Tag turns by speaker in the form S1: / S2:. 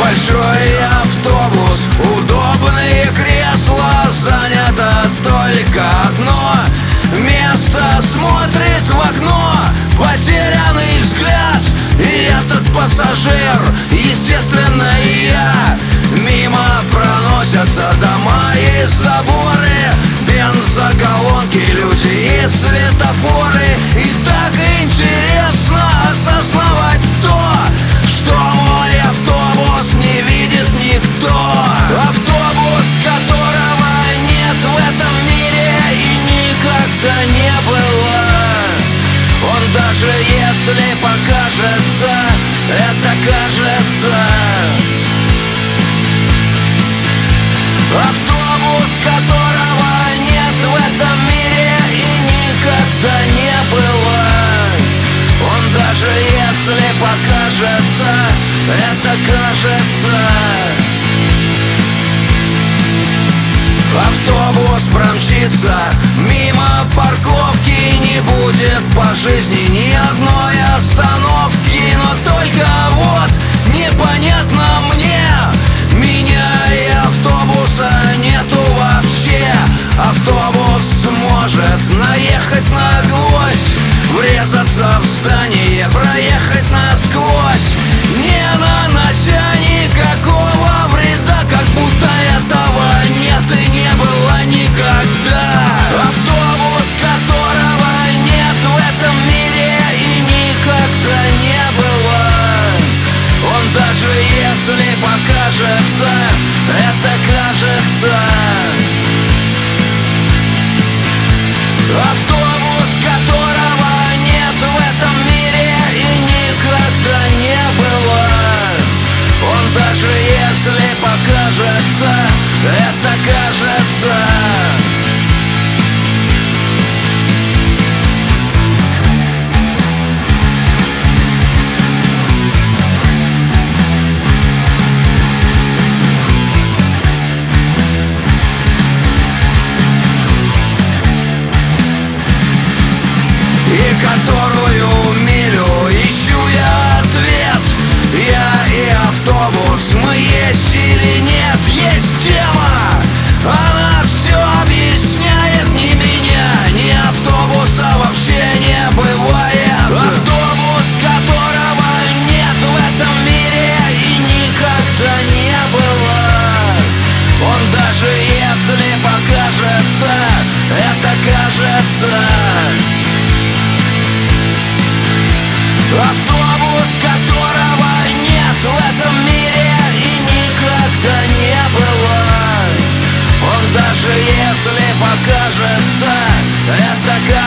S1: Большой автобус, удобные кресла, занято только одно место. Смотрит в окно потерянный взгляд, и этот пассажир, естественно, и я. Мимо проносятся дома и заборы, бензоколонки, люди и светофоры. И так интересно осознавать то, что мой автобус не видит никто. Автобус, которого нет в этом мире и никогда не было. Он даже если покажется, это кажется. Автобус, которого нет в этом мире и никогда не было. Он даже если покажется, это кажется. Автобус промчится мимо парковки, не будет по жизни ни одной остановки. Но только вот непонятно мне, меня и автобуса нету вообще. Автобус сможет наехать на гвоздь, врезаться в здание, проехать насквозь, не нанося никакого вреда, как будто этого нет и не было никогда. Автобус, которого нет в этом мире и никогда не было. Он даже если покажется, это кажется. Автобус, которого нет в этом мире и никогда не было. Он даже если покажется, это кажется. Которую милю ищу я ответ. Я и автобус, мы есть или нет? Есть тема, она все объясняет. Ни меня, ни автобуса вообще не бывает. Автобус, которого нет в этом мире и никогда не было. Он даже если покажется, это кажется. Автобус, которого нет в этом мире и никогда не было. Он даже если покажется, это